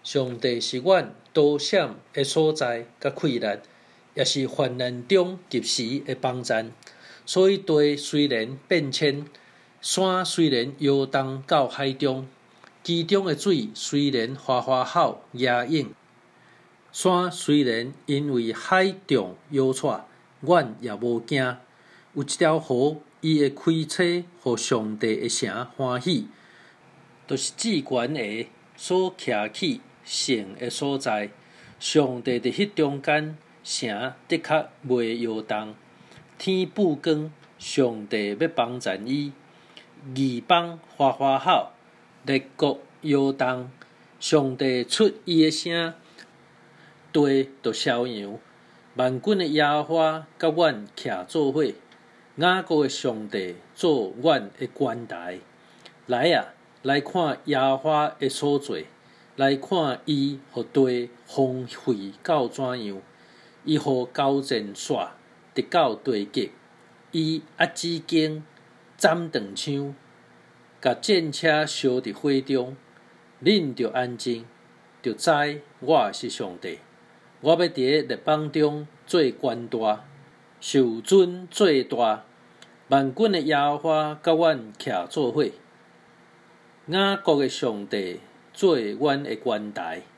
上帝是阮躲闪的所在甲溃难，也是患难中及时的帮助。所以地虽然变迁，山虽然摇动到海中，其中的水虽然哗哗吼野涌，山虽然因为海重摇掣，阮也无惊。有一条河，伊会开车，互上帝的城欢喜，就是至悬的所徛起圣的所在。上帝伫迄中间，城的确袂摇动。天曝光，上帝要帮助伊；二邦哗哗吼，列国摇动，上帝出伊的声，地就烧扬。万军的耶和华甲阮徛做伙，雅各的上帝做阮的关台。来啊，来看耶和华的所做，来看伊互地荒废到怎样。伊互高箭线直到地极，伊压指间斩断枪，甲战车烧伫火中。恁着安静，着知我是上帝。我要伫列邦中做官大，受尊做大。万军的耶和华甲阮徛做伙，雅各的上帝做阮的关台。